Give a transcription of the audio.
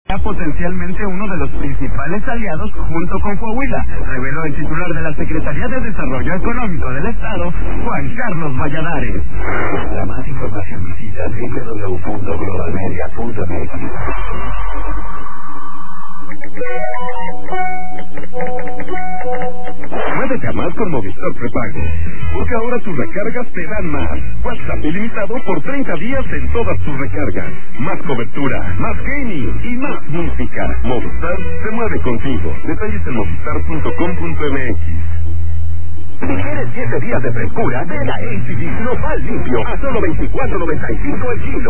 Potencialmente uno de los principales aliados junto con Coahuila, reveló el titular de la Secretaría de Desarrollo Económico del Estado, Juan Carlos Valladares. Para más información visita www.globalmedia.mx. Muévete a más con Movistar Prepago, porque ahora tus recargas te dan más. WhatsApp ilimitado por 30 días en todas tus recargas. Más cobertura, más gaming y más música. Movistar se mueve contigo. Detalles en movistar.com.mx. Si quieres 7 días de frescura, ven a ACD Nopal limpio a solo $24.95 el kilo.